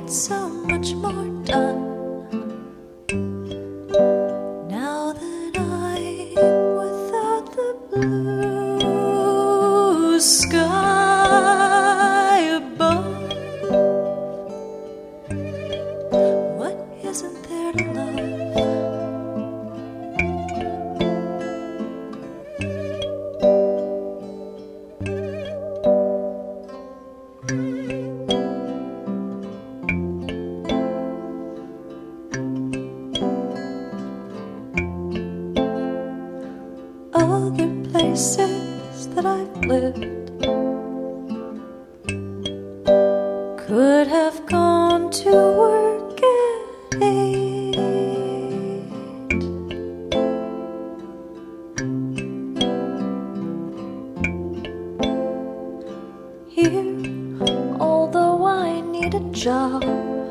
get so much more done. Now that I'm without the blue sky above, what isn't there to love? Other places that I've lived could have gone to work at 8. Here, although I need a job,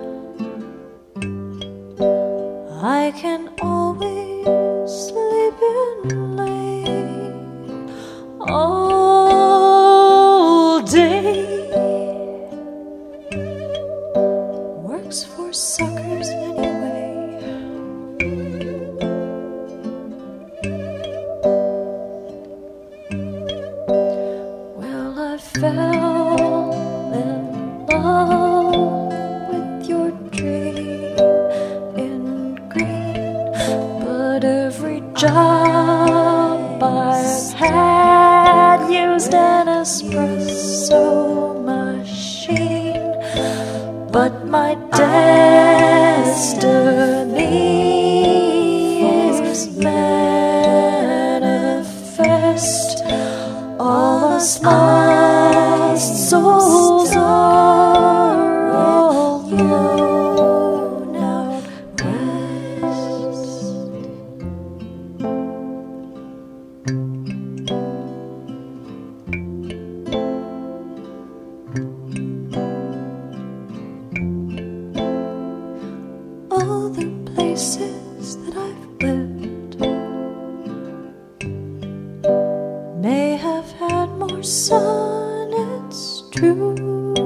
I can always sleep in late all day. Works for suckers anyway. Well, I fell in love with your dream in green, but every job I've had used an espresso machine. But my destiny is manifest. All us lost souls are alone out west. Other places that I've lived may have had more sun, it's true,